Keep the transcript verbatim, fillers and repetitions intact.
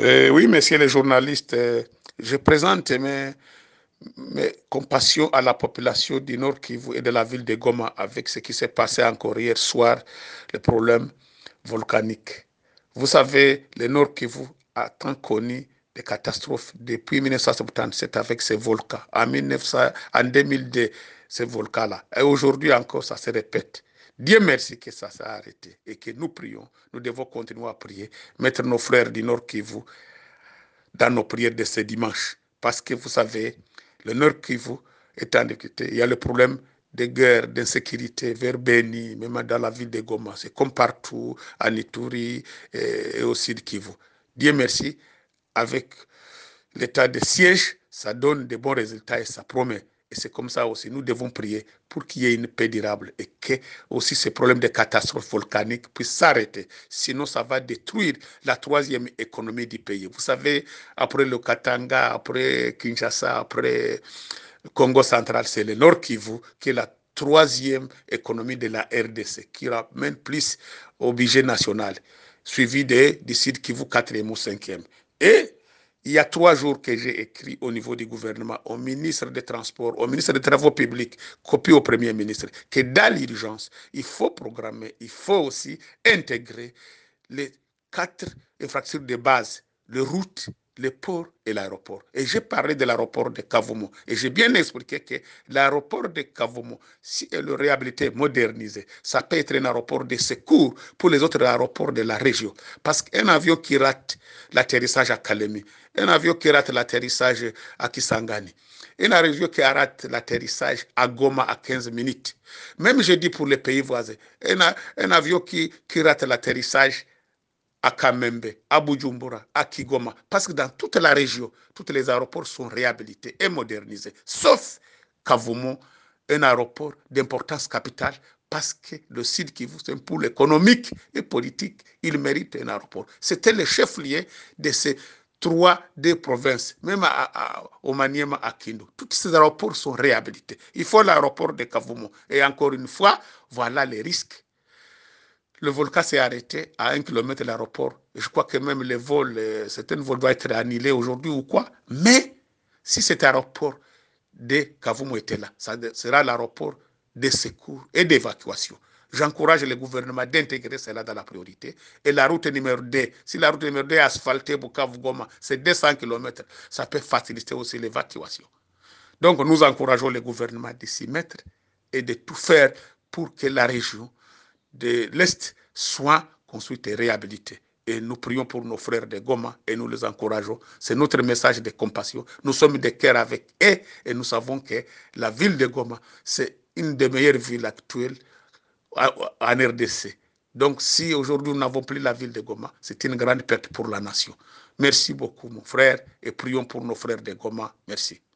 Euh, oui, messieurs les journalistes, euh, je présente mes, mes compassions à la population du Nord Kivu et de la ville de Goma avec ce qui s'est passé encore hier soir, le problème volcanique. Vous savez, le Nord Kivu a tant connu des catastrophes depuis mille neuf cent soixante-dix-sept avec ces volcans. En, mille neuf cents, en deux mille deux, ces volcans-là. Et aujourd'hui encore, ça se répète. Dieu merci que ça s'est arrêté et que nous prions. Nous devons continuer à prier, mettre nos frères du Nord Kivu dans nos prières de ce dimanche. Parce que vous savez, le Nord Kivu est en difficulté. Il y a le problème de guerre, d'insécurité vers Beni, même dans la ville de Goma. C'est comme partout, en Ituri et, et au Sud Kivu. Dieu merci, avec l'état de siège, ça donne de bons résultats et ça promet. Et c'est comme ça aussi, nous devons prier pour qu'il y ait une paix durable et que aussi ces problèmes de catastrophes volcaniques puissent s'arrêter. Sinon, ça va détruire la troisième économie du pays. Vous savez, après le Katanga, après Kinshasa, après le Congo central, c'est le Nord Kivu qui est la troisième économie de la R D C, qui ramène plus au budget national, suivi de, du Sud Kivu quatrième ou cinquième. Et il y a trois jours que j'ai écrit au niveau du gouvernement, au ministre des Transports, au ministre des Travaux publics, copie au Premier ministre, que dans l'urgence, il faut programmer, il faut aussi intégrer les quatre infrastructures de base, les routes, les ports et l'aéroport. Et j'ai parlé de l'aéroport de Kavumu. Et j'ai bien expliqué que l'aéroport de Kavumu, si elle est réhabilité, modernisé, ça peut être un aéroport de secours pour les autres aéroports de la région. Parce qu'un avion qui rate l'atterrissage à Kalemi, un avion qui rate l'atterrissage à Kisangani, un avion qui rate l'atterrissage à Goma à quinze minutes. Même je dis pour les pays voisins, un, un avion qui, qui rate l'atterrissage à Kamembe, à Bujumbura, à Kigoma. Parce que dans toute la région, tous les aéroports sont réhabilités et modernisés, sauf Kavumu, un aéroport d'importance capitale, parce que le Sud Kivu, c'est un pôle économique et politique, il mérite un aéroport. C'était le chef-lieu de ces trois des provinces, même à, à, au Maniema, à Kindu. Tous ces aéroports sont réhabilités. Il faut l'aéroport de Kavumu. Et encore une fois, voilà les risques. Le volcan s'est arrêté à un kilomètre de l'aéroport. Je crois que même les vols, euh, certains vols doivent être annulés aujourd'hui ou quoi. Mais si cet aéroport de Kavumu était là, ça sera l'aéroport de secours et d'évacuation. J'encourage le gouvernement d'intégrer cela dans la priorité. Et la route numéro deux, si la route numéro deux est asphaltée pour Kavu-Goma, c'est deux cents kilomètres, ça peut faciliter aussi l'évacuation. Donc nous encourageons le gouvernement de s'y mettre et de tout faire pour que la région de l'Est soit construite et réhabilitée. Et nous prions pour nos frères de Goma et nous les encourageons. C'est notre message de compassion. Nous sommes de cœur avec eux et nous savons que la ville de Goma, c'est une des meilleures villes actuelles en R D C. Donc si aujourd'hui nous n'avons plus la ville de Goma, c'est une grande perte pour la nation. Merci beaucoup mon frère et prions pour nos frères de Goma. Merci.